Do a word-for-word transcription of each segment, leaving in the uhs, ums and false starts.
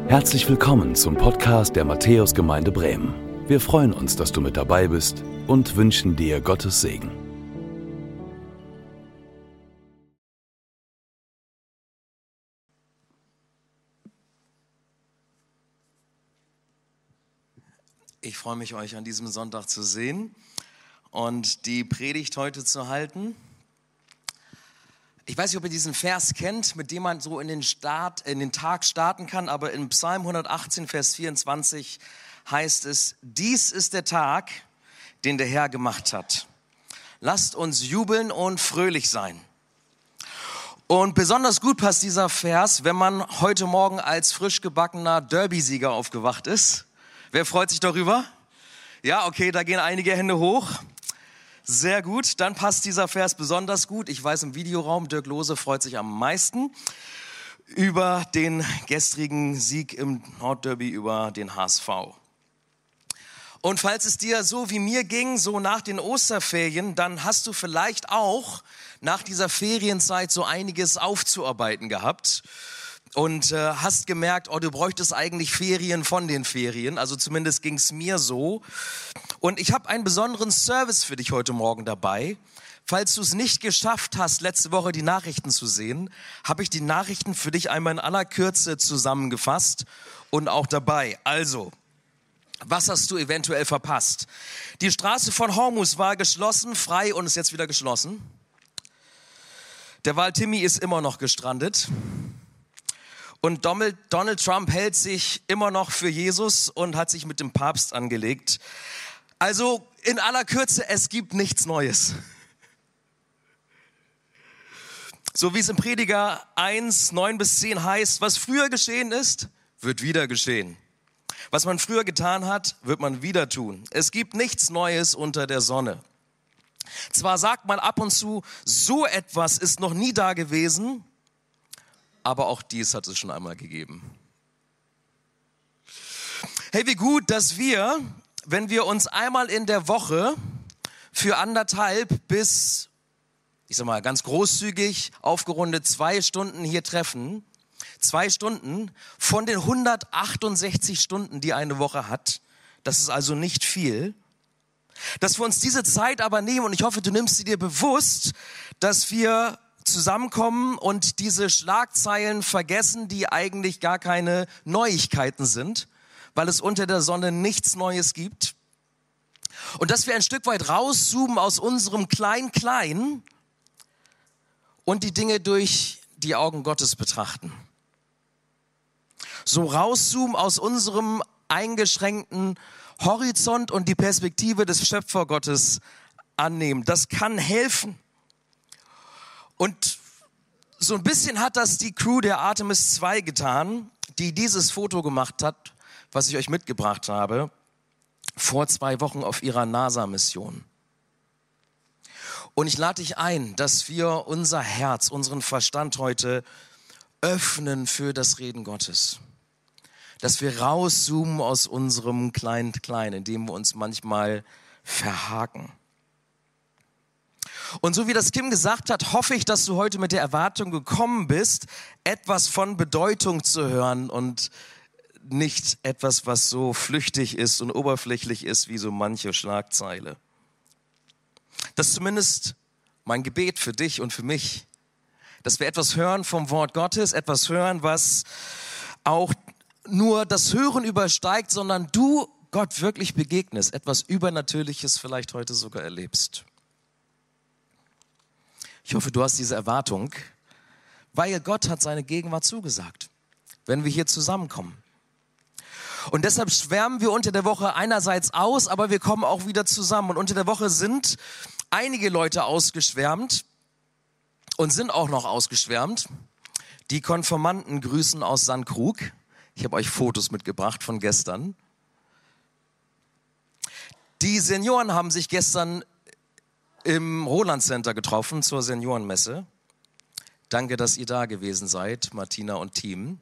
Herzlich willkommen zum Podcast der Matthäusgemeinde Bremen. Wir freuen uns, dass du mit dabei bist und wünschen dir Gottes Segen. Ich freue mich, euch an diesem Sonntag zu sehen und die Predigt heute zu halten. Ich weiß nicht, ob ihr diesen Vers kennt, mit dem man so in den, Start, in den Tag starten kann, aber in Psalm hundertachtzehn, Vers vierundzwanzig heißt es: Dies ist der Tag, den der Herr gemacht hat. Lasst uns jubeln und fröhlich sein. Und besonders gut passt dieser Vers, wenn man heute Morgen als frisch gebackener Derby-Sieger aufgewacht ist. Wer freut sich darüber? Ja, okay, da gehen einige Hände hoch. Sehr gut, dann passt dieser Vers besonders gut. Ich weiß, im Videoraum, Dirk Lohse freut sich am meisten über den gestrigen Sieg im Nordderby über den H S V. Und falls es dir so wie mir ging, so nach den Osterferien, dann hast du vielleicht auch nach dieser Ferienzeit so einiges aufzuarbeiten gehabt. Und äh, hast gemerkt, oh, du bräuchtest eigentlich Ferien von den Ferien. Also zumindest ging es mir so. Und ich habe einen besonderen Service für dich heute Morgen dabei. Falls du es nicht geschafft hast, letzte Woche die Nachrichten zu sehen, habe ich die Nachrichten für dich einmal in aller Kürze zusammengefasst und auch dabei. Also, was hast du eventuell verpasst? Die Straße von Hormus war geschlossen, frei und ist jetzt wieder geschlossen. Der Wal Timmy ist immer noch gestrandet. Und Donald, Donald Trump hält sich immer noch für Jesus und hat sich mit dem Papst angelegt. Also in aller Kürze, es gibt nichts Neues. So wie es im Prediger eins, neun bis zehn heißt: Was früher geschehen ist, wird wieder geschehen. Was man früher getan hat, wird man wieder tun. Es gibt nichts Neues unter der Sonne. Zwar sagt man ab und zu, so etwas ist noch nie da gewesen, aber auch dies hat es schon einmal gegeben. Hey, wie gut, dass wir, wenn wir uns einmal in der Woche für anderthalb bis, ich sag mal ganz großzügig, aufgerundet zwei Stunden hier treffen, zwei Stunden von den hundertachtundsechzig Stunden, die eine Woche hat, das ist also nicht viel, dass wir uns diese Zeit aber nehmen, und ich hoffe, du nimmst sie dir bewusst, dass wir zusammenkommen und diese Schlagzeilen vergessen, die eigentlich gar keine Neuigkeiten sind, weil es unter der Sonne nichts Neues gibt. Und dass wir ein Stück weit rauszoomen aus unserem Klein-Klein und die Dinge durch die Augen Gottes betrachten. So rauszoomen aus unserem eingeschränkten Horizont und die Perspektive des Schöpfergottes annehmen. Das kann helfen. Und so ein bisschen hat das die Crew der Artemis zwei getan, die dieses Foto gemacht hat, was ich euch mitgebracht habe, vor zwei Wochen auf ihrer NASA-Mission. Und ich lade dich ein, dass wir unser Herz, unseren Verstand heute öffnen für das Reden Gottes. Dass wir rauszoomen aus unserem Klein-Klein, in dem wir uns manchmal verhaken. Und so wie das Kim gesagt hat, hoffe ich, dass du heute mit der Erwartung gekommen bist, etwas von Bedeutung zu hören und nicht etwas, was so flüchtig ist und oberflächlich ist wie so manche Schlagzeile. Das ist zumindest mein Gebet für dich und für mich, dass wir etwas hören vom Wort Gottes, etwas hören, was auch nur das Hören übersteigt, sondern du Gott wirklich begegnest, etwas Übernatürliches vielleicht heute sogar erlebst. Ich hoffe, du hast diese Erwartung, weil Gott hat seine Gegenwart zugesagt, wenn wir hier zusammenkommen. Und deshalb schwärmen wir unter der Woche einerseits aus, aber wir kommen auch wieder zusammen. Und unter der Woche sind einige Leute ausgeschwärmt und sind auch noch ausgeschwärmt. Die Konfirmanden grüßen aus Sandkrug. Ich habe euch Fotos mitgebracht von gestern. Die Senioren haben sich gestern im Roland Center getroffen zur Seniorenmesse. Danke, dass ihr da gewesen seid, Martina und Team.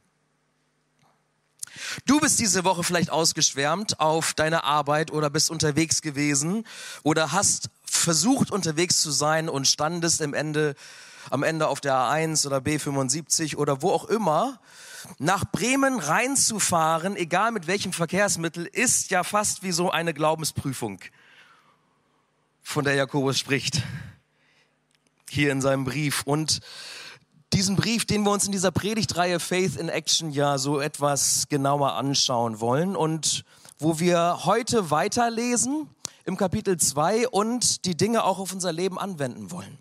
Du bist diese Woche vielleicht ausgeschwärmt auf deine Arbeit oder bist unterwegs gewesen oder hast versucht, unterwegs zu sein und standest am Ende am Ende auf der A eins oder B fünfundsiebzig oder wo auch immer, nach Bremen reinzufahren, egal mit welchem Verkehrsmittel, ist ja fast wie so eine Glaubensprüfung, von der Jakobus spricht, hier in seinem Brief. Und diesen Brief, den wir uns in dieser Predigtreihe Faith in Action ja so etwas genauer anschauen wollen und wo wir heute weiterlesen im Kapitel zwei und die Dinge auch auf unser Leben anwenden wollen.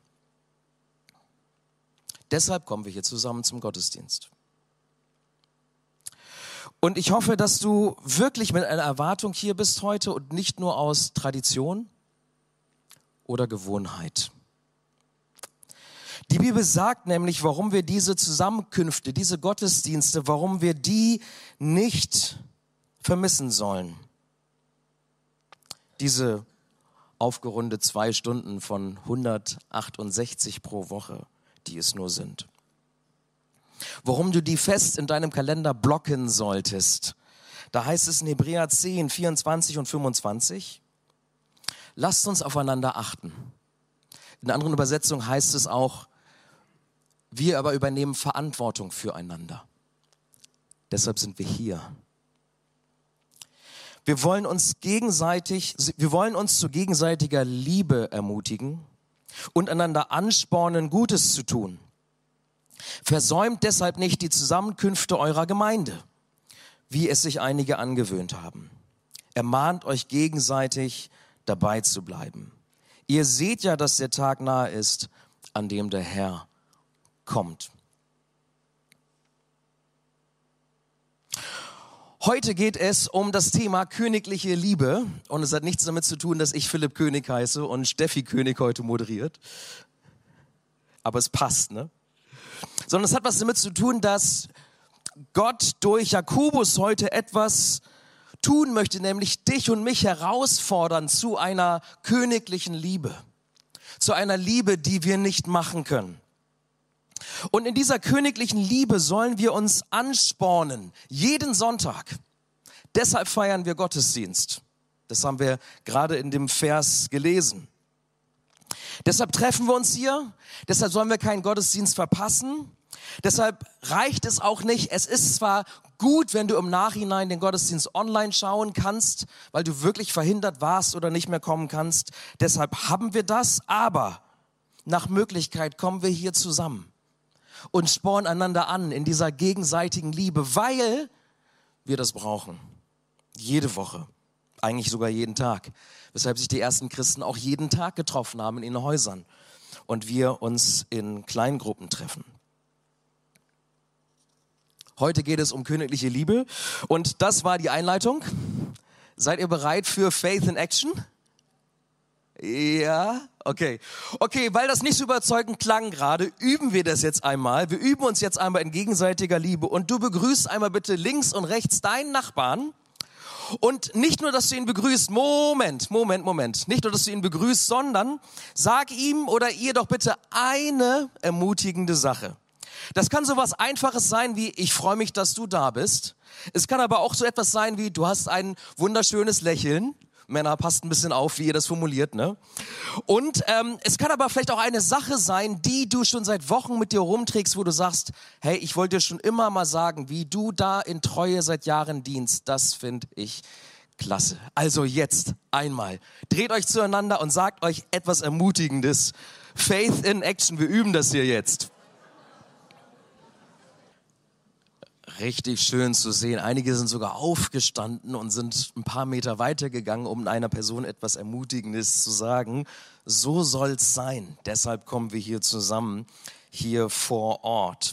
Deshalb kommen wir hier zusammen zum Gottesdienst. Und ich hoffe, dass du wirklich mit einer Erwartung hier bist heute und nicht nur aus Tradition oder Gewohnheit. Die Bibel sagt nämlich, warum wir diese Zusammenkünfte, diese Gottesdienste, warum wir die nicht vermissen sollen. Diese aufgerundet zwei Stunden von hundertachtundsechzig pro Woche, die es nur sind. Warum du die fest in deinem Kalender blocken solltest. Da heißt es in Hebräer zehn, vierundzwanzig und fünfundzwanzig, lasst uns aufeinander achten. In anderen Übersetzungen heißt es auch, wir aber übernehmen Verantwortung füreinander. Deshalb sind wir hier. Wir wollen uns gegenseitig, wir wollen uns zu gegenseitiger Liebe ermutigen und einander anspornen, Gutes zu tun. Versäumt deshalb nicht die Zusammenkünfte eurer Gemeinde, wie es sich einige angewöhnt haben. Ermahnt euch gegenseitig, dabei zu bleiben. Ihr seht ja, dass der Tag nahe ist, an dem der Herr kommt. Heute geht es um das Thema königliche Liebe und es hat nichts damit zu tun, dass ich Philipp König heiße und Steffi König heute moderiert. Aber es passt, ne? Sondern es hat was damit zu tun, dass Gott durch Jakobus heute etwas tun möchte, nämlich dich und mich herausfordern zu einer königlichen Liebe. Zu einer Liebe, die wir nicht machen können. Und in dieser königlichen Liebe sollen wir uns anspornen, jeden Sonntag. Deshalb feiern wir Gottesdienst. Das haben wir gerade in dem Vers gelesen. Deshalb treffen wir uns hier, deshalb sollen wir keinen Gottesdienst verpassen. Deshalb reicht es auch nicht. Es ist zwar gut, wenn du im Nachhinein den Gottesdienst online schauen kannst, weil du wirklich verhindert warst oder nicht mehr kommen kannst. Deshalb haben wir das, aber nach Möglichkeit kommen wir hier zusammen und spornen einander an in dieser gegenseitigen Liebe, weil wir das brauchen. Jede Woche, eigentlich sogar jeden Tag. Weshalb sich die ersten Christen auch jeden Tag getroffen haben in ihren Häusern und wir uns in Kleingruppen treffen. Heute geht es um königliche Liebe und das war die Einleitung. Seid ihr bereit für Faith in Action? Ja, okay. Okay, weil das nicht so überzeugend klang gerade, üben wir das jetzt einmal. Wir üben uns jetzt einmal in gegenseitiger Liebe und du begrüßt einmal bitte links und rechts deinen Nachbarn. Und nicht nur, dass du ihn begrüßt, Moment, Moment, Moment, nicht nur, dass du ihn begrüßt, sondern sag ihm oder ihr doch bitte eine ermutigende Sache. Das kann so was Einfaches sein wie, ich freue mich, dass du da bist. Es kann aber auch so etwas sein wie, du hast ein wunderschönes Lächeln. Männer, passt ein bisschen auf, wie ihr das formuliert, ne? Und ähm, es kann aber vielleicht auch eine Sache sein, die du schon seit Wochen mit dir rumträgst, wo du sagst, hey, ich wollte dir schon immer mal sagen, wie du da in Treue seit Jahren dienst. Das finde ich klasse. Also jetzt einmal, dreht euch zueinander und sagt euch etwas Ermutigendes. Faith in Action, wir üben das hier jetzt. Richtig schön zu sehen. Einige sind sogar aufgestanden und sind ein paar Meter weitergegangen, um einer Person etwas Ermutigendes zu sagen. So soll's sein. Deshalb kommen wir hier zusammen, hier vor Ort.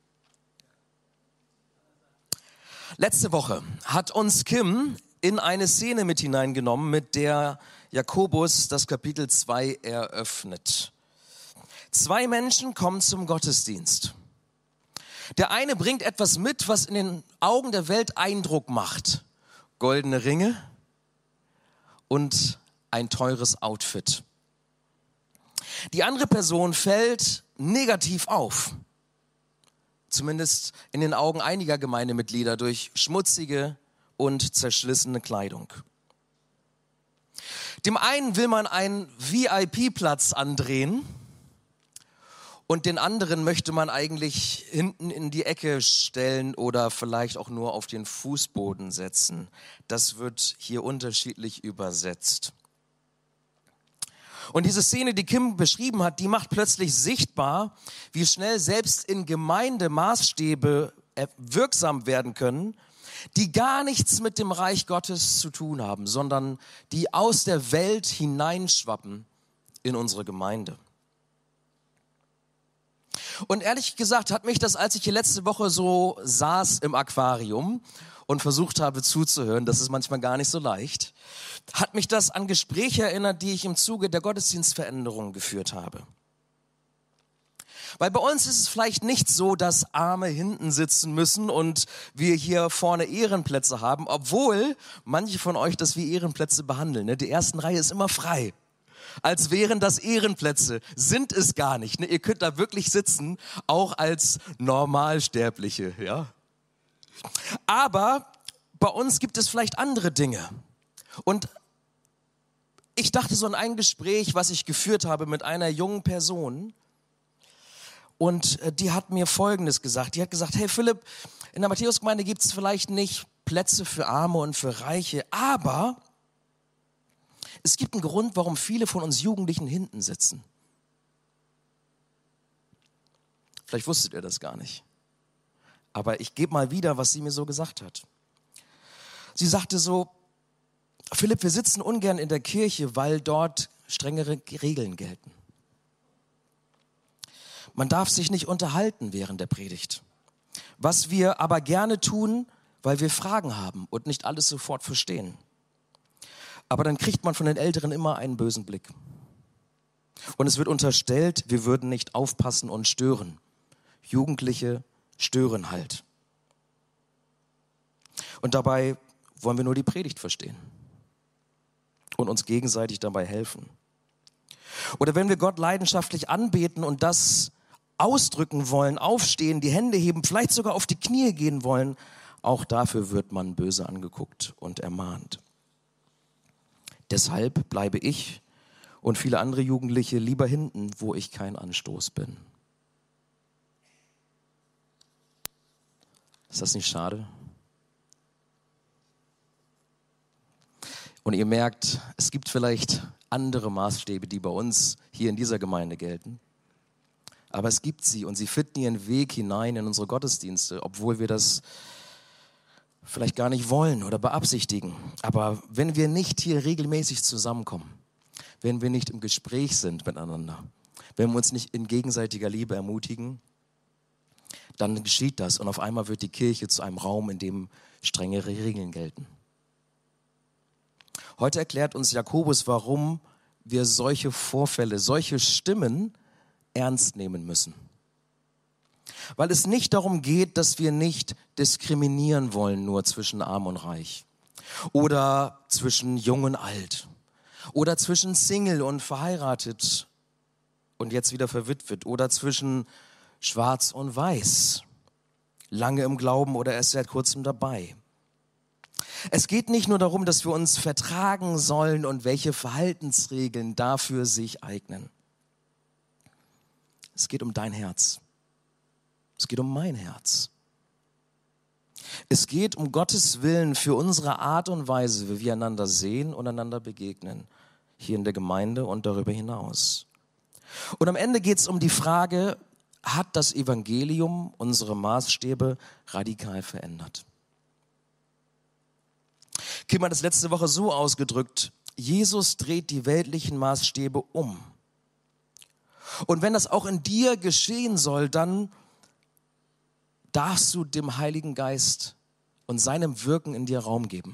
Letzte Woche hat uns Kim in eine Szene mit hineingenommen, mit der Jakobus das Kapitel zwei eröffnet. Zwei Menschen kommen zum Gottesdienst. Der eine bringt etwas mit, was in den Augen der Welt Eindruck macht. Goldene Ringe und ein teures Outfit. Die andere Person fällt negativ auf. Zumindest in den Augen einiger Gemeindemitglieder durch schmutzige und zerschlissene Kleidung. Dem einen will man einen V I P-Platz andrehen Und den anderen möchte man eigentlich hinten in die Ecke stellen oder vielleicht auch nur auf den Fußboden setzen. Das wird hier unterschiedlich übersetzt. Und diese Szene, die Kim beschrieben hat, die macht plötzlich sichtbar, wie schnell selbst in Gemeinde Maßstäbe wirksam werden können, die gar nichts mit dem Reich Gottes zu tun haben, sondern die aus der Welt hineinschwappen in unsere Gemeinde. Und ehrlich gesagt hat mich das, als ich hier letzte Woche so saß im Aquarium und versucht habe zuzuhören, das ist manchmal gar nicht so leicht, hat mich das an Gespräche erinnert, die ich im Zuge der Gottesdienstveränderung geführt habe. Weil bei uns ist es vielleicht nicht so, dass Arme hinten sitzen müssen und wir hier vorne Ehrenplätze haben, obwohl manche von euch das wie Ehrenplätze behandeln. Ne? Die ersten Reihe ist immer frei, als wären das Ehrenplätze. Sind es gar nicht. Ne? Ihr könnt da wirklich sitzen, auch als Normalsterbliche. Ja? Aber bei uns gibt es vielleicht andere Dinge. Und ich dachte so an ein Gespräch, was ich geführt habe mit einer jungen Person. Und die hat mir Folgendes gesagt. Die hat gesagt, hey Philipp, in der Matthäusgemeinde gibt es vielleicht nicht Plätze für Arme und für Reiche, aber es gibt einen Grund, warum viele von uns Jugendlichen hinten sitzen. Vielleicht wusstet ihr das gar nicht. Aber ich gebe mal wieder, was sie mir so gesagt hat. Sie sagte so, Philipp, wir sitzen ungern in der Kirche, weil dort strengere Regeln gelten. Man darf sich nicht unterhalten während der Predigt. Was wir aber gerne tun, weil wir Fragen haben und nicht alles sofort verstehen. Aber dann kriegt man von den Älteren immer einen bösen Blick. Und es wird unterstellt, wir würden nicht aufpassen und stören. Jugendliche stören halt. Und dabei wollen wir nur die Predigt verstehen und uns gegenseitig dabei helfen. Oder wenn wir Gott leidenschaftlich anbeten und das ausdrücken wollen, aufstehen, die Hände heben, vielleicht sogar auf die Knie gehen wollen, auch dafür wird man böse angeguckt und ermahnt. Deshalb bleibe ich und viele andere Jugendliche lieber hinten, wo ich kein Anstoß bin. Ist das nicht schade? Und ihr merkt, es gibt vielleicht andere Maßstäbe, die bei uns hier in dieser Gemeinde gelten. Aber es gibt sie und sie finden ihren Weg hinein in unsere Gottesdienste, obwohl wir das vielleicht gar nicht wollen oder beabsichtigen. Aber wenn wir nicht hier regelmäßig zusammenkommen, wenn wir nicht im Gespräch sind miteinander, wenn wir uns nicht in gegenseitiger Liebe ermutigen, dann geschieht das und auf einmal wird die Kirche zu einem Raum, in dem strengere Regeln gelten. Heute erklärt uns Jakobus, warum wir solche Vorfälle, solche Stimmen ernst nehmen müssen. Weil es nicht darum geht, dass wir nicht diskriminieren wollen, nur zwischen Arm und Reich oder zwischen Jung und Alt oder zwischen Single und verheiratet und jetzt wieder verwitwet oder zwischen Schwarz und Weiß, lange im Glauben oder erst seit kurzem dabei. Es geht nicht nur darum, dass wir uns vertragen sollen und welche Verhaltensregeln dafür sich eignen. Es geht um dein Herz. Es geht um mein Herz. Es geht um Gottes Willen für unsere Art und Weise, wie wir einander sehen und einander begegnen, hier in der Gemeinde und darüber hinaus. Und am Ende geht es um die Frage, hat das Evangelium unsere Maßstäbe radikal verändert? Kim hat das letzte Woche so ausgedrückt, Jesus dreht die weltlichen Maßstäbe um. Und wenn das auch in dir geschehen soll, dann darfst du dem Heiligen Geist und seinem Wirken in dir Raum geben.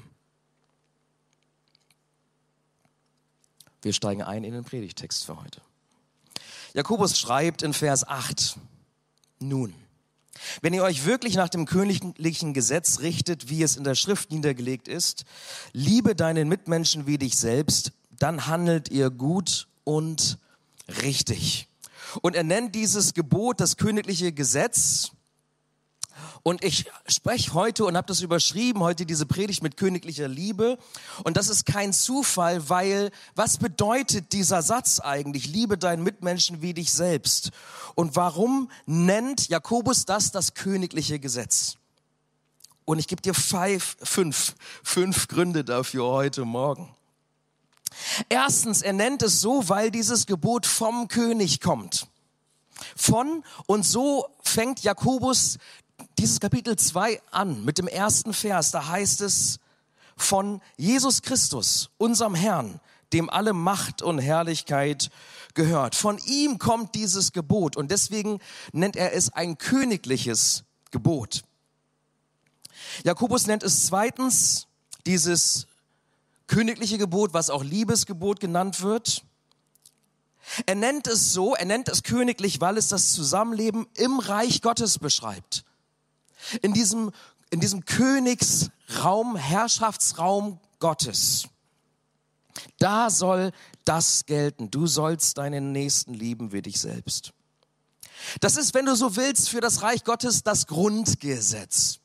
Wir steigen ein in den Predigtext für heute. Jakobus schreibt in Vers acht, nun, wenn ihr euch wirklich nach dem königlichen Gesetz richtet, wie es in der Schrift niedergelegt ist, liebe deinen Mitmenschen wie dich selbst, dann handelt ihr gut und richtig. Und er nennt dieses Gebot das königliche Gesetz Und ich spreche heute und habe das überschrieben, heute diese Predigt mit königlicher Liebe. Und das ist kein Zufall, weil was bedeutet dieser Satz eigentlich? Liebe deinen Mitmenschen wie dich selbst. Und warum nennt Jakobus das das königliche Gesetz? Und ich gebe dir five, fünf, fünf Gründe dafür heute Morgen. Erstens, er nennt es so, weil dieses Gebot vom König kommt. Von, und so fängt Jakobus dieses Kapitel zwei an mit dem ersten Vers. Da heißt es von Jesus Christus, unserem Herrn, dem alle Macht und Herrlichkeit gehört. Von ihm kommt dieses Gebot und deswegen nennt er es ein königliches Gebot. Jakobus nennt es zweitens dieses königliche Gebot, was auch Liebesgebot genannt wird. Er nennt es so, er nennt es königlich, weil es das Zusammenleben im Reich Gottes beschreibt. In diesem, in diesem Königsraum, Herrschaftsraum Gottes. Da soll das gelten. Du sollst deinen Nächsten lieben wie dich selbst. Das ist, wenn du so willst, für das Reich Gottes das Grundgesetz.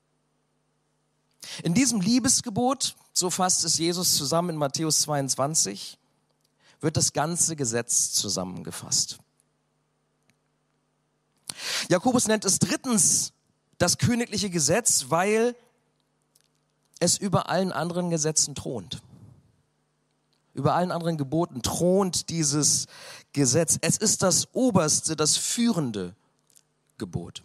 In diesem Liebesgebot, so fasst es Jesus zusammen in Matthäus zweiundzwanzig, wird das ganze Gesetz zusammengefasst. Jakobus nennt es drittens das königliche Gesetz, weil es über allen anderen Gesetzen thront. Über allen anderen Geboten thront dieses Gesetz. Es ist das oberste, das führende Gebot.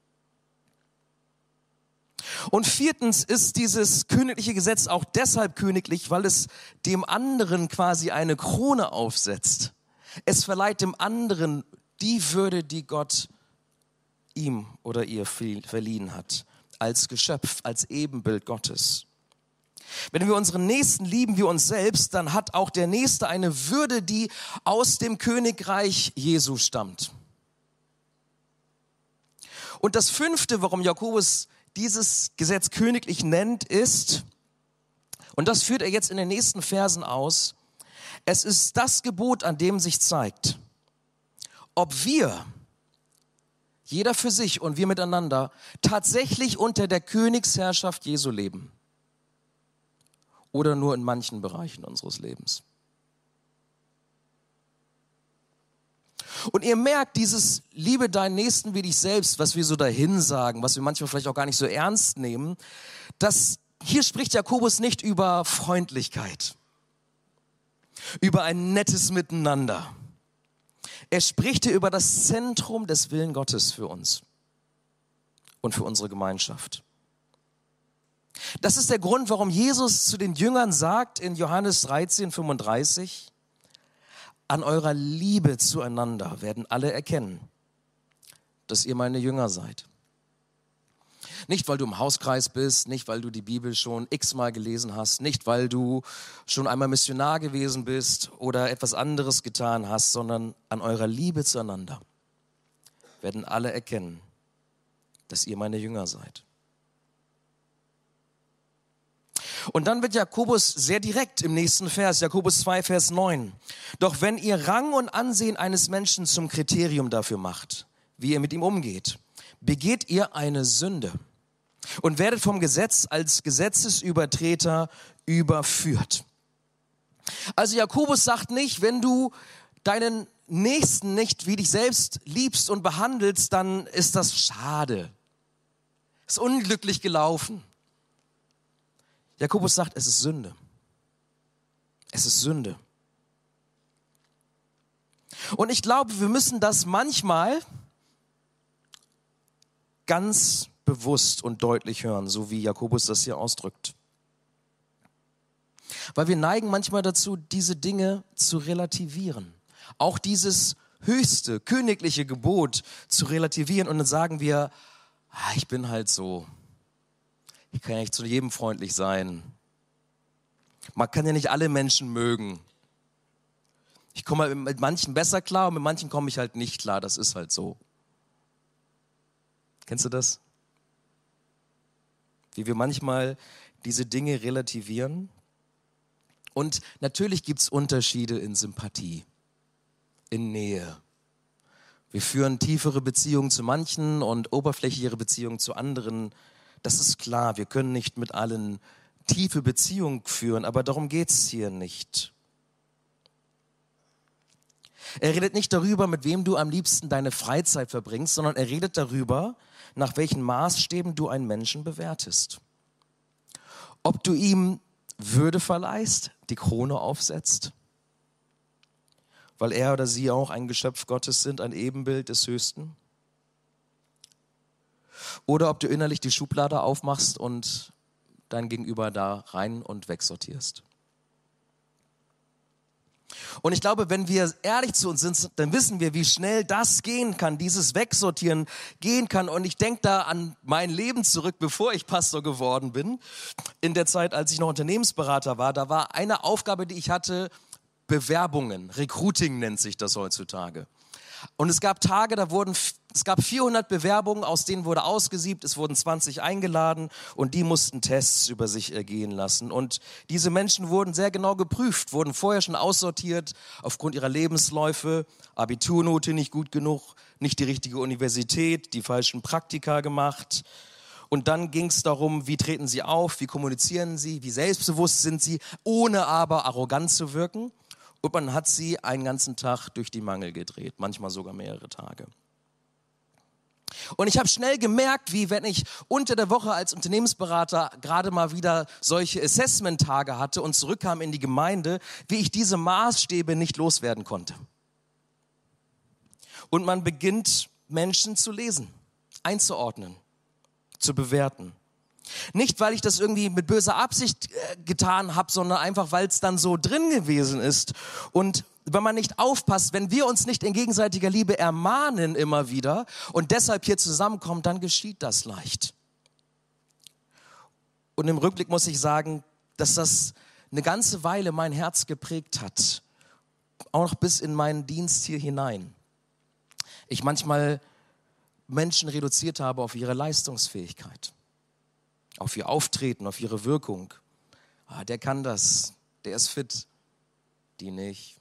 Und viertens ist dieses königliche Gesetz auch deshalb königlich, weil es dem anderen quasi eine Krone aufsetzt. Es verleiht dem anderen die Würde, die Gott ihm oder ihr verliehen hat, als Geschöpf, als Ebenbild Gottes. Wenn wir unseren Nächsten lieben wie uns selbst, dann hat auch der Nächste eine Würde, die aus dem Königreich Jesu stammt. Und das Fünfte, warum Jakobus dieses Gesetz königlich nennt, ist, und das führt er jetzt in den nächsten Versen aus, es ist das Gebot, an dem sich zeigt, ob wir, jeder für sich und wir miteinander, tatsächlich unter der Königsherrschaft Jesu leben oder nur in manchen Bereichen unseres Lebens. Und ihr merkt, dieses Liebe deinen Nächsten wie dich selbst, was wir so dahin sagen, was wir manchmal vielleicht auch gar nicht so ernst nehmen, dass hier spricht Jakobus nicht über Freundlichkeit, über ein nettes Miteinander. Er spricht hier über das Zentrum des Willen Gottes für uns und für unsere Gemeinschaft. Das ist der Grund, warum Jesus zu den Jüngern sagt in Johannes dreizehn, fünfunddreißig, an eurer Liebe zueinander werden alle erkennen, dass ihr meine Jünger seid. Nicht, weil du im Hauskreis bist, nicht, weil du die Bibel schon x-mal gelesen hast, nicht, weil du schon einmal Missionar gewesen bist oder etwas anderes getan hast, sondern an eurer Liebe zueinander werden alle erkennen, dass ihr meine Jünger seid. Und dann wird Jakobus sehr direkt im nächsten Vers, Jakobus zwei, Vers neun. Doch wenn ihr Rang und Ansehen eines Menschen zum Kriterium dafür macht, wie ihr mit ihm umgeht, begeht ihr eine Sünde und werdet vom Gesetz als Gesetzesübertreter überführt. Also Jakobus sagt nicht, wenn du deinen Nächsten nicht wie dich selbst liebst und behandelst, dann ist das schade. Ist unglücklich gelaufen. Jakobus sagt, es ist Sünde. Es ist Sünde. Und ich glaube, wir müssen das manchmal ganz bewusst und deutlich hören, so wie Jakobus das hier ausdrückt. Weil wir neigen manchmal dazu, diese Dinge zu relativieren. Auch dieses höchste, königliche Gebot zu relativieren und dann sagen wir, ah, ich bin halt so. Ich kann ja nicht zu jedem freundlich sein. Man kann ja nicht alle Menschen mögen. Ich komme mit manchen besser klar und mit manchen komme ich halt nicht klar. Das ist halt so. Kennst du das? Wie wir manchmal diese Dinge relativieren. Und natürlich gibt es Unterschiede in Sympathie, in Nähe. Wir führen tiefere Beziehungen zu manchen und oberflächlichere Beziehungen zu anderen. Das ist klar, wir können nicht mit allen tiefe Beziehungen führen, aber darum geht es hier nicht. Er redet nicht darüber, mit wem du am liebsten deine Freizeit verbringst, sondern er redet darüber, nach welchen Maßstäben du einen Menschen bewertest. Ob du ihm Würde verleihst, die Krone aufsetzt, weil er oder sie auch ein Geschöpf Gottes sind, ein Ebenbild des Höchsten. Oder ob du innerlich die Schublade aufmachst und dein Gegenüber da rein und wegsortierst. Und ich glaube, wenn wir ehrlich zu uns sind, dann wissen wir, wie schnell das gehen kann, dieses Wegsortieren gehen kann. Und ich denke da an mein Leben zurück, bevor ich Pastor geworden bin. In der Zeit, als ich noch Unternehmensberater war, da war eine Aufgabe, die ich hatte, Bewerbungen. Recruiting nennt sich das heutzutage. Und es gab Tage, da wurden, es gab vierhundert Bewerbungen, aus denen wurde ausgesiebt, es wurden zwanzig eingeladen und die mussten Tests über sich ergehen lassen. Und diese Menschen wurden sehr genau geprüft, wurden vorher schon aussortiert aufgrund ihrer Lebensläufe, Abiturnote nicht gut genug, nicht die richtige Universität, die falschen Praktika gemacht. Und dann ging es darum, wie treten sie auf, wie kommunizieren sie, wie selbstbewusst sind sie, ohne aber arrogant zu wirken. Und man hat sie einen ganzen Tag durch die Mangel gedreht, manchmal sogar mehrere Tage. Und ich habe schnell gemerkt, wie wenn ich unter der Woche als Unternehmensberater gerade mal wieder solche Assessment-Tage hatte und zurückkam in die Gemeinde, wie ich diese Maßstäbe nicht loswerden konnte. Und man beginnt, Menschen zu lesen, einzuordnen, zu bewerten. Nicht, weil ich das irgendwie mit böser Absicht äh, getan habe, sondern einfach, weil es dann so drin gewesen ist. Und wenn man nicht aufpasst, wenn wir uns nicht in gegenseitiger Liebe ermahnen immer wieder und deshalb hier zusammenkommen, dann geschieht das leicht. Und im Rückblick muss ich sagen, dass das eine ganze Weile mein Herz geprägt hat. Auch noch bis in meinen Dienst hier hinein. Ich manchmal Menschen reduziert habe auf ihre Leistungsfähigkeit. Auf ihr Auftreten, auf ihre Wirkung. Ah, der kann das, der ist fit, die nicht.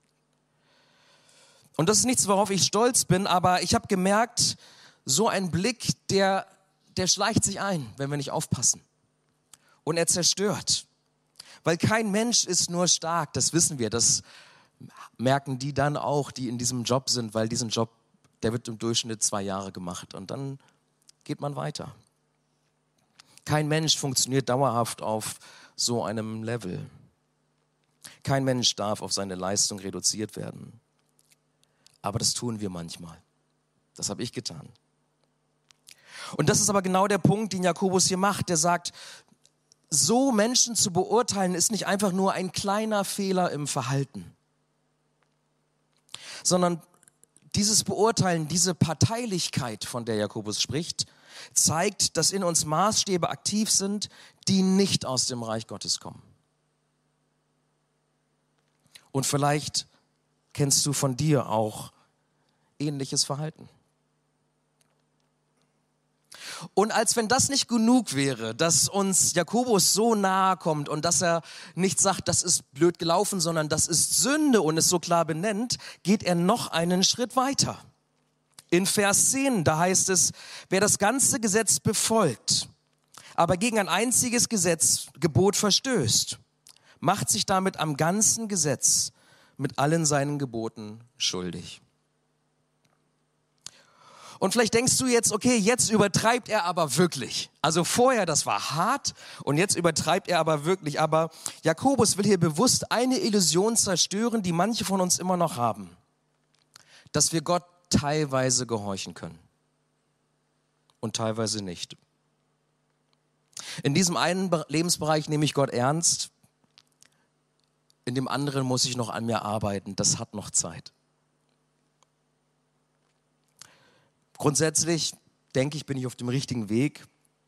Und das ist nichts, worauf ich stolz bin, aber ich habe gemerkt, so ein Blick, der, der schleicht sich ein, wenn wir nicht aufpassen. Und er zerstört. Weil kein Mensch ist nur stark, das wissen wir, das merken die dann auch, die in diesem Job sind, weil diesen Job, der wird im Durchschnitt zwei Jahre gemacht und dann geht man weiter. Kein Mensch funktioniert dauerhaft auf so einem Level. Kein Mensch darf auf seine Leistung reduziert werden. Aber das tun wir manchmal. Das habe ich getan. Und das ist aber genau der Punkt, den Jakobus hier macht. Der sagt, so Menschen zu beurteilen, ist nicht einfach nur ein kleiner Fehler im Verhalten, sondern dieses Beurteilen, diese Parteilichkeit, von der Jakobus spricht, zeigt, dass in uns Maßstäbe aktiv sind, die nicht aus dem Reich Gottes kommen. Und vielleicht kennst du von dir auch ähnliches Verhalten. Und als wenn das nicht genug wäre, dass uns Jakobus so nahe kommt und dass er nicht sagt, das ist blöd gelaufen, sondern das ist Sünde und es so klar benennt, geht er noch einen Schritt weiter. In Vers zehn, da heißt es, wer das ganze Gesetz befolgt, aber gegen ein einziges Gesetz, Gebot verstößt, macht sich damit am ganzen Gesetz mit allen seinen Geboten schuldig. Und vielleicht denkst du jetzt, okay, jetzt übertreibt er aber wirklich. Also vorher, das war hart und jetzt übertreibt er aber wirklich. Aber Jakobus will hier bewusst eine Illusion zerstören, die manche von uns immer noch haben. Dass wir Gott teilweise gehorchen können und teilweise nicht. In diesem einen Lebensbereich nehme ich Gott ernst, in dem anderen muss ich noch an mir arbeiten, das hat noch Zeit. Grundsätzlich denke ich, bin ich auf dem richtigen Weg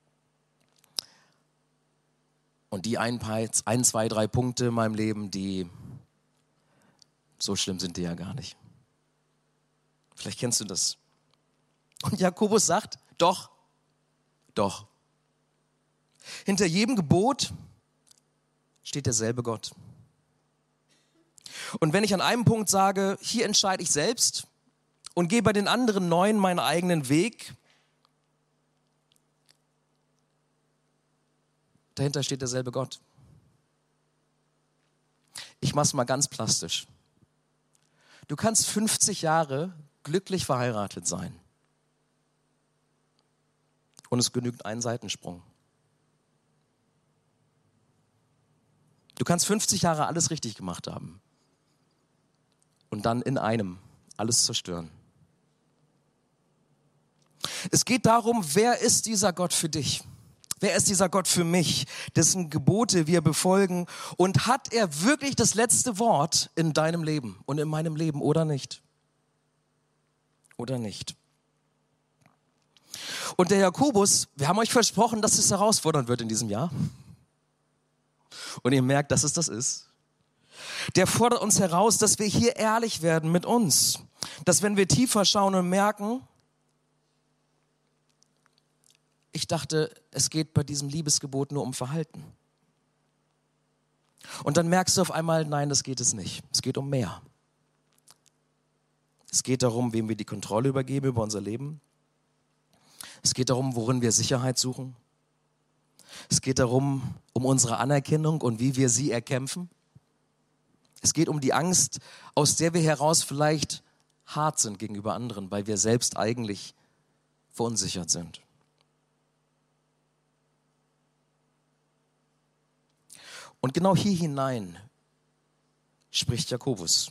und die ein, ein, zwei, drei Punkte in meinem Leben, die so schlimm sind die ja gar nicht. Vielleicht kennst du das. Und Jakobus sagt, doch, doch. Hinter jedem Gebot steht derselbe Gott. Und wenn ich an einem Punkt sage, hier entscheide ich selbst und gehe bei den anderen neun meinen eigenen Weg. Dahinter steht derselbe Gott. Ich mache es mal ganz plastisch. Du kannst fünfzig Jahre glücklich verheiratet sein. Und es genügt ein Seitensprung. Du kannst fünfzig Jahre alles richtig gemacht haben. Und dann in einem alles zerstören. Es geht darum, wer ist dieser Gott für dich? Wer ist dieser Gott für mich, dessen Gebote wir befolgen? Und hat er wirklich das letzte Wort in deinem Leben und in meinem Leben oder nicht? Oder nicht? Und der Jakobus, wir haben euch versprochen, dass es herausfordernd wird in diesem Jahr. Und ihr merkt, dass es das ist. Der fordert uns heraus, dass wir hier ehrlich werden mit uns. Dass wenn wir tiefer schauen und merken, ich dachte, es geht bei diesem Liebesgebot nur um Verhalten. Und dann merkst du auf einmal, nein, das geht es nicht. Es geht um mehr. Es geht darum, wem wir die Kontrolle übergeben über unser Leben. Es geht darum, worin wir Sicherheit suchen. Es geht darum, um unsere Anerkennung und wie wir sie erkämpfen. Es geht um die Angst, aus der wir heraus vielleicht hart sind gegenüber anderen, weil wir selbst eigentlich verunsichert sind. Und genau hier hinein spricht Jakobus.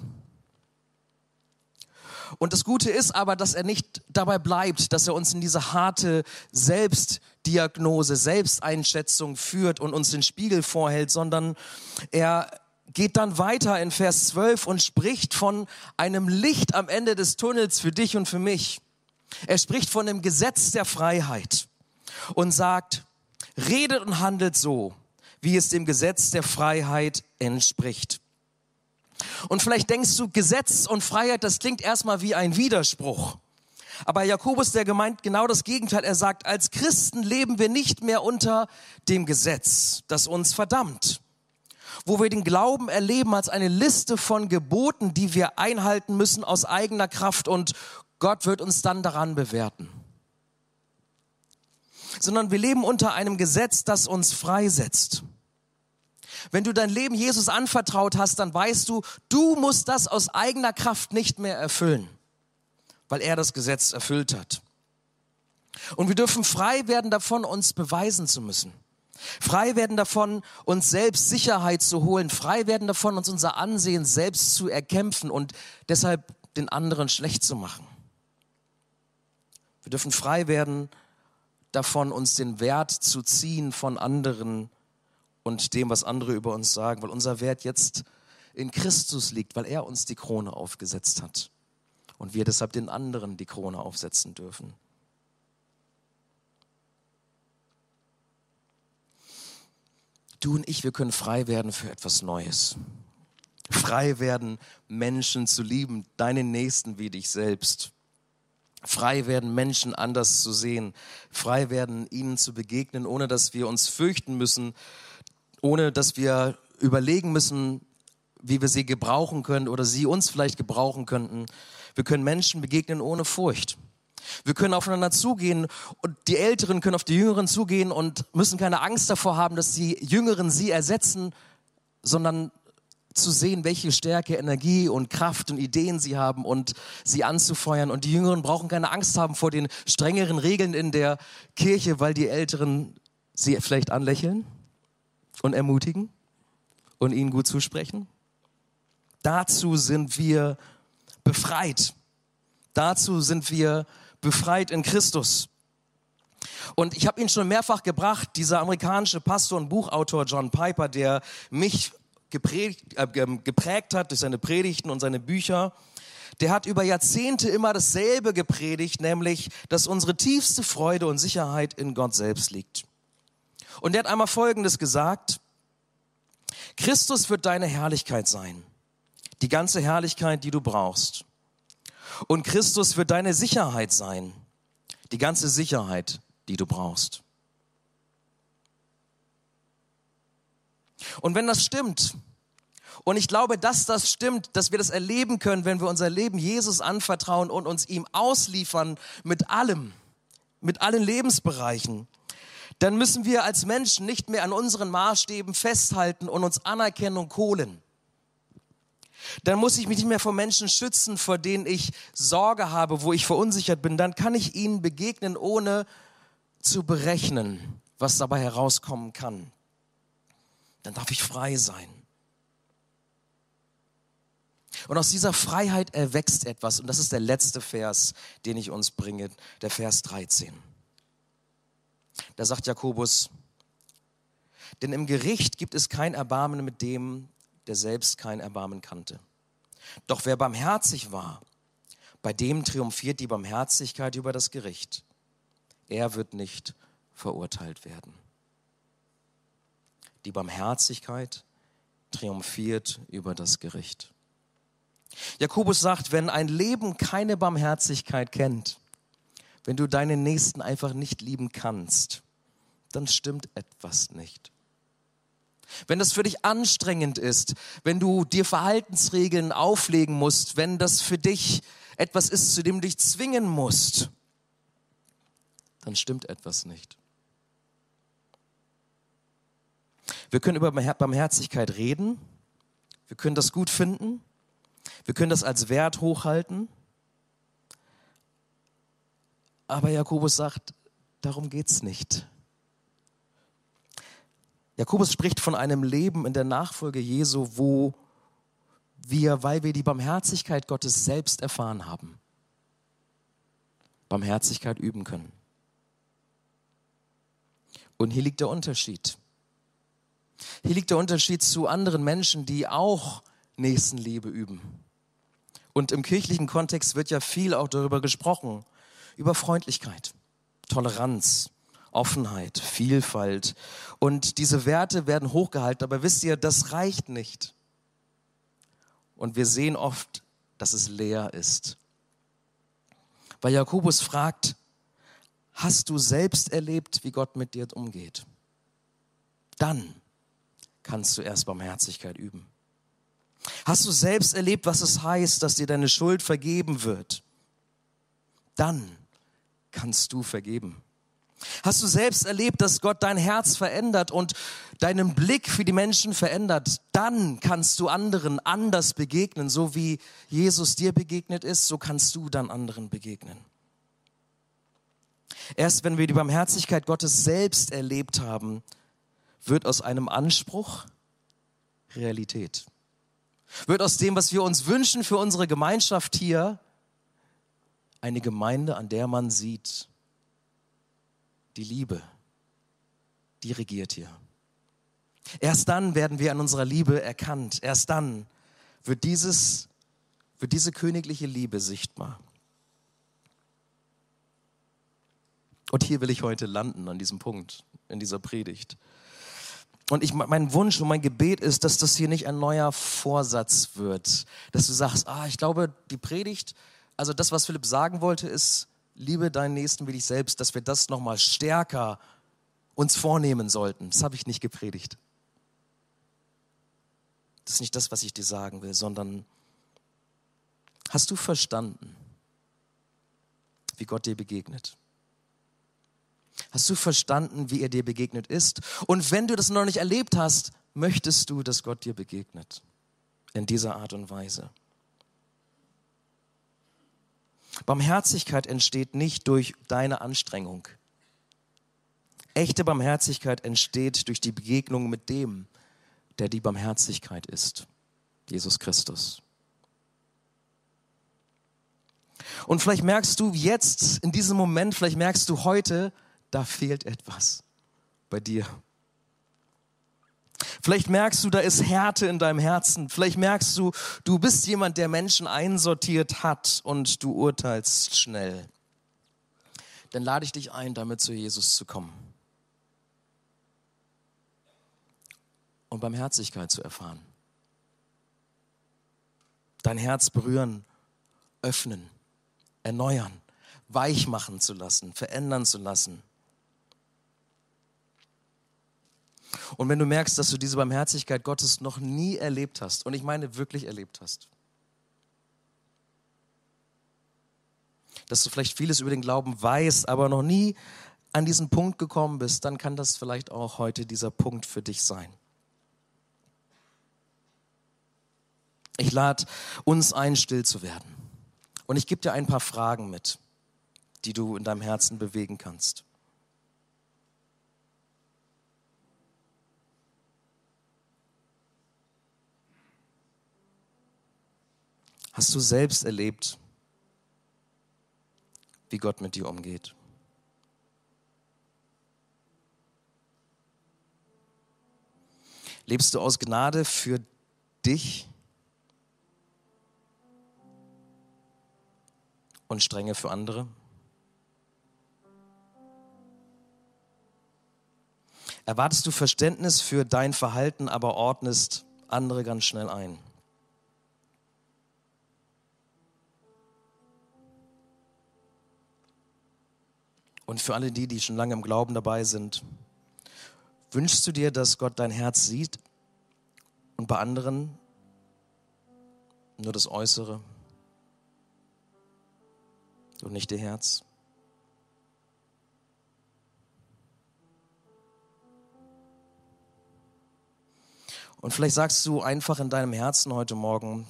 Und das Gute ist aber, dass er nicht dabei bleibt, dass er uns in diese harte Selbstdiagnose, Selbsteinschätzung führt und uns den Spiegel vorhält, sondern er geht dann weiter in Vers zwölf und spricht von einem Licht am Ende des Tunnels für dich und für mich. Er spricht von dem Gesetz der Freiheit und sagt, redet und handelt so, wie es dem Gesetz der Freiheit entspricht. Und vielleicht denkst du, Gesetz und Freiheit, das klingt erstmal wie ein Widerspruch. Aber Jakobus, der gemeint genau das Gegenteil. Er sagt, als Christen leben wir nicht mehr unter dem Gesetz, das uns verdammt. Wo wir den Glauben erleben als eine Liste von Geboten, die wir einhalten müssen aus eigener Kraft und Gott wird uns dann daran bewerten. Sondern wir leben unter einem Gesetz, das uns freisetzt. Wenn du dein Leben Jesus anvertraut hast, dann weißt du, du musst das aus eigener Kraft nicht mehr erfüllen, weil er das Gesetz erfüllt hat. Und wir dürfen frei werden davon, uns beweisen zu müssen. Frei werden davon, uns selbst Sicherheit zu holen. Frei werden davon, uns unser Ansehen selbst zu erkämpfen und deshalb den anderen schlecht zu machen. Wir dürfen frei werden davon, uns den Wert zu ziehen von anderen und dem, was andere über uns sagen, weil unser Wert jetzt in Christus liegt, weil er uns die Krone aufgesetzt hat und wir deshalb den anderen die Krone aufsetzen dürfen. Du und ich, wir können frei werden für etwas Neues. Frei werden, Menschen zu lieben, deinen Nächsten wie dich selbst. Frei werden, Menschen anders zu sehen. Frei werden, ihnen zu begegnen, ohne dass wir uns fürchten müssen, ohne dass wir überlegen müssen, wie wir sie gebrauchen können oder sie uns vielleicht gebrauchen könnten. Wir können Menschen begegnen ohne Furcht. Wir können aufeinander zugehen und die Älteren können auf die Jüngeren zugehen und müssen keine Angst davor haben, dass die Jüngeren sie ersetzen, sondern zu sehen, welche Stärke, Energie und Kraft und Ideen sie haben und sie anzufeuern. Und die Jüngeren brauchen keine Angst haben vor den strengeren Regeln in der Kirche, weil die Älteren sie vielleicht anlächeln und ermutigen und ihnen gut zusprechen. Dazu sind wir befreit. Dazu sind wir befreit in Christus. Und ich habe ihn schon mehrfach gebracht, dieser amerikanische Pastor und Buchautor John Piper, der mich geprägt, äh, geprägt hat durch seine Predigten und seine Bücher. Der hat über Jahrzehnte immer dasselbe gepredigt, nämlich, dass unsere tiefste Freude und Sicherheit in Gott selbst liegt. Und er hat einmal Folgendes gesagt: Christus wird deine Herrlichkeit sein, die ganze Herrlichkeit, die du brauchst. Und Christus wird deine Sicherheit sein, die ganze Sicherheit, die du brauchst. Und wenn das stimmt Und ich glaube, dass das stimmt, dass wir das erleben können, wenn wir unser Leben Jesus anvertrauen und uns ihm ausliefern mit allem, mit allen Lebensbereichen. Dann müssen wir als Menschen nicht mehr an unseren Maßstäben festhalten und uns Anerkennung holen. Dann muss ich mich nicht mehr vor Menschen schützen, vor denen ich Sorge habe, wo ich verunsichert bin. Dann kann ich ihnen begegnen, ohne zu berechnen, was dabei herauskommen kann. Dann darf ich frei sein. Und aus dieser Freiheit erwächst etwas. Und das ist der letzte Vers, den ich uns bringe, der Vers dreizehn. Da sagt Jakobus, denn im Gericht gibt es kein Erbarmen mit dem, der selbst kein Erbarmen kannte. Doch wer barmherzig war, bei dem triumphiert die Barmherzigkeit über das Gericht. Er wird nicht verurteilt werden. Die Barmherzigkeit triumphiert über das Gericht. Jakobus sagt, wenn ein Leben keine Barmherzigkeit kennt, wenn du deinen Nächsten einfach nicht lieben kannst, dann stimmt etwas nicht. Wenn das für dich anstrengend ist, wenn du dir Verhaltensregeln auflegen musst, wenn das für dich etwas ist, zu dem du dich zwingen musst, dann stimmt etwas nicht. Wir können über Barmherzigkeit reden, wir können das gut finden, wir können das als Wert hochhalten, aber Jakobus sagt, darum geht's nicht. Jakobus spricht von einem Leben in der Nachfolge Jesu, wo wir, weil wir die Barmherzigkeit Gottes selbst erfahren haben, Barmherzigkeit üben können. Und hier liegt der Unterschied. Hier liegt der Unterschied zu anderen Menschen, die auch Nächstenliebe üben. Und im kirchlichen Kontext wird ja viel auch darüber gesprochen, über Freundlichkeit, Toleranz, Offenheit, Vielfalt. Und diese Werte werden hochgehalten, aber wisst ihr, das reicht nicht. Und wir sehen oft, dass es leer ist. Weil Jakobus fragt, hast du selbst erlebt, wie Gott mit dir umgeht? Dann kannst du erst Barmherzigkeit üben. Hast du selbst erlebt, was es heißt, dass dir deine Schuld vergeben wird? Dann kannst du vergeben. Hast du selbst erlebt, dass Gott dein Herz verändert und deinen Blick für die Menschen verändert? Dann kannst du anderen anders begegnen. So wie Jesus dir begegnet ist, so kannst du dann anderen begegnen. Erst wenn wir die Barmherzigkeit Gottes selbst erlebt haben, wird aus einem Anspruch Realität. Wird aus dem, was wir uns wünschen für unsere Gemeinschaft hier, eine Gemeinde, an der man sieht, die Liebe, die regiert hier. Erst dann werden wir an unserer Liebe erkannt. Erst dann wird dieses, wird diese königliche Liebe sichtbar. Und hier will ich heute landen, an diesem Punkt, in dieser Predigt. Und ich, mein Wunsch und mein Gebet ist, dass das hier nicht ein neuer Vorsatz wird. Dass du sagst, ah, ich glaube, die Predigt, also das, was Philipp sagen wollte, ist, liebe deinen Nächsten wie dich selbst, dass wir das nochmal stärker uns vornehmen sollten. Das habe ich nicht gepredigt. Das ist nicht das, was ich dir sagen will, sondern hast du verstanden, wie Gott dir begegnet? Hast du verstanden, wie er dir begegnet ist? Und wenn du das noch nicht erlebt hast, möchtest du, dass Gott dir begegnet? In dieser Art und Weise. Barmherzigkeit entsteht nicht durch deine Anstrengung. Echte Barmherzigkeit entsteht durch die Begegnung mit dem, der die Barmherzigkeit ist, Jesus Christus. Und vielleicht merkst du jetzt, in diesem Moment, vielleicht merkst du heute, da fehlt etwas bei dir. Vielleicht merkst du, da ist Härte in deinem Herzen. Vielleicht merkst du, du bist jemand, der Menschen einsortiert hat und du urteilst schnell. Dann lade ich dich ein, damit zu Jesus zu kommen. Und Barmherzigkeit zu erfahren. Dein Herz berühren, öffnen, erneuern, weich machen zu lassen, verändern zu lassen. Und wenn du merkst, dass du diese Barmherzigkeit Gottes noch nie erlebt hast, und ich meine wirklich erlebt hast, dass du vielleicht vieles über den Glauben weißt, aber noch nie an diesen Punkt gekommen bist, dann kann das vielleicht auch heute dieser Punkt für dich sein. Ich lade uns ein, still zu werden. Und ich gebe dir ein paar Fragen mit, die du in deinem Herzen bewegen kannst. Hast du selbst erlebt, wie Gott mit dir umgeht? Lebst du aus Gnade für dich und Strenge für andere? Erwartest du Verständnis für dein Verhalten, aber ordnest andere ganz schnell ein? Und für alle die, die schon lange im Glauben dabei sind, wünschst du dir, dass Gott dein Herz sieht und bei anderen nur das Äußere und nicht ihr Herz? Und vielleicht sagst du einfach in deinem Herzen heute Morgen: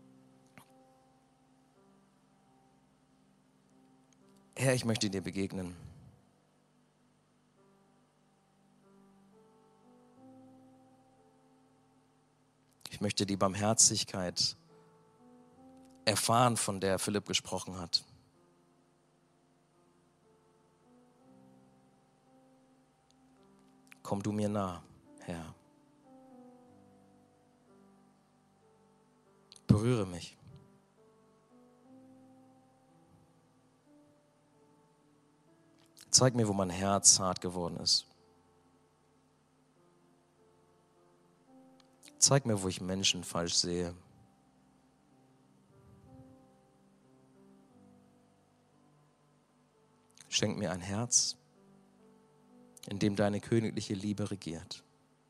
Herr, ich möchte dir begegnen. Ich möchte die Barmherzigkeit erfahren, von der Philipp gesprochen hat. Komm du mir nah, Herr. Berühre mich. Zeig mir, wo mein Herz hart geworden ist. Zeig mir, wo ich Menschen falsch sehe. Schenk mir ein Herz, in dem deine königliche Liebe regiert.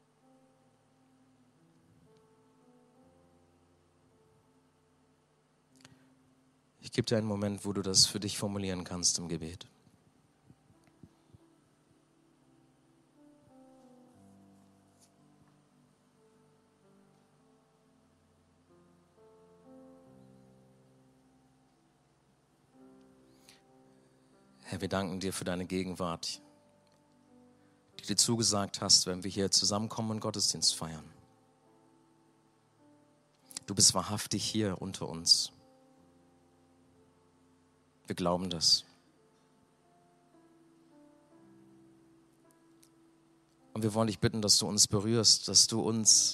Ich gebe dir einen Moment, wo du das für dich formulieren kannst im Gebet. Herr, wir danken dir für deine Gegenwart, die du zugesagt hast, wenn wir hier zusammenkommen und Gottesdienst feiern. Du bist wahrhaftig hier unter uns. Wir glauben das. Und wir wollen dich bitten, dass du uns berührst, dass du uns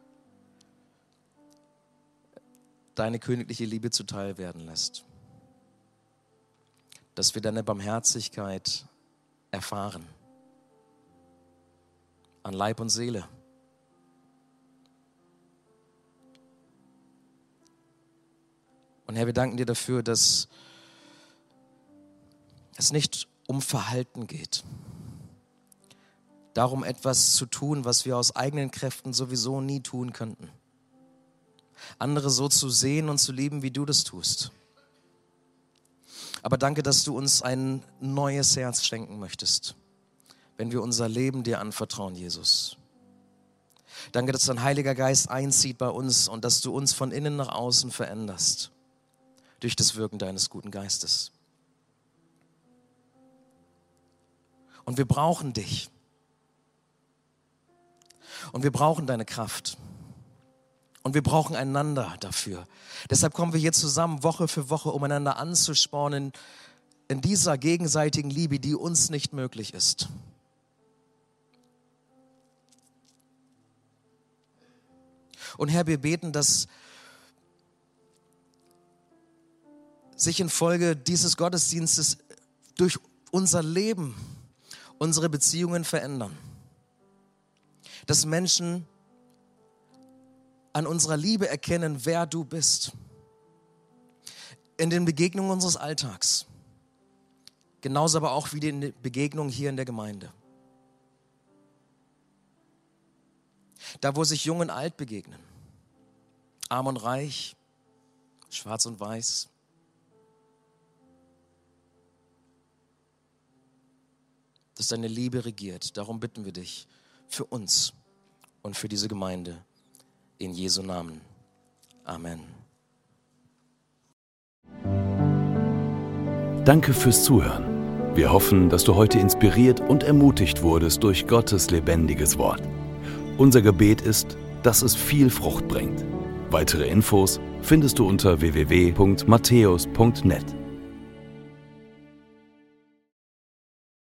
deine königliche Liebe zuteil werden lässt. Dass wir deine Barmherzigkeit erfahren. An Leib und Seele. Und Herr, wir danken dir dafür, dass es nicht um Verhalten geht. Darum, etwas zu tun, was wir aus eigenen Kräften sowieso nie tun könnten. Andere so zu sehen und zu lieben, wie du das tust. Aber danke, dass du uns ein neues Herz schenken möchtest, wenn wir unser Leben dir anvertrauen, Jesus. Danke, dass dein Heiliger Geist einzieht bei uns und dass du uns von innen nach außen veränderst durch das Wirken deines guten Geistes. Und wir brauchen dich. Und wir brauchen deine Kraft. Und wir brauchen einander dafür. Deshalb kommen wir hier zusammen, Woche für Woche, um einander anzuspornen in dieser gegenseitigen Liebe, die uns nicht möglich ist. Und Herr, wir beten, dass sich infolge dieses Gottesdienstes durch unser Leben unsere Beziehungen verändern. Dass Menschen an unserer Liebe erkennen, wer du bist. In den Begegnungen unseres Alltags. Genauso aber auch wie in den Begegnungen hier in der Gemeinde. Da, wo sich Jung und Alt begegnen, Arm und Reich, Schwarz und Weiß. Dass deine Liebe regiert. Darum bitten wir dich für uns und für diese Gemeinde. In Jesu Namen. Amen. Danke fürs Zuhören. Wir hoffen, dass du heute inspiriert und ermutigt wurdest durch Gottes lebendiges Wort. Unser Gebet ist, dass es viel Frucht bringt. Weitere Infos findest du unter w w w punkt matthäus punkt net.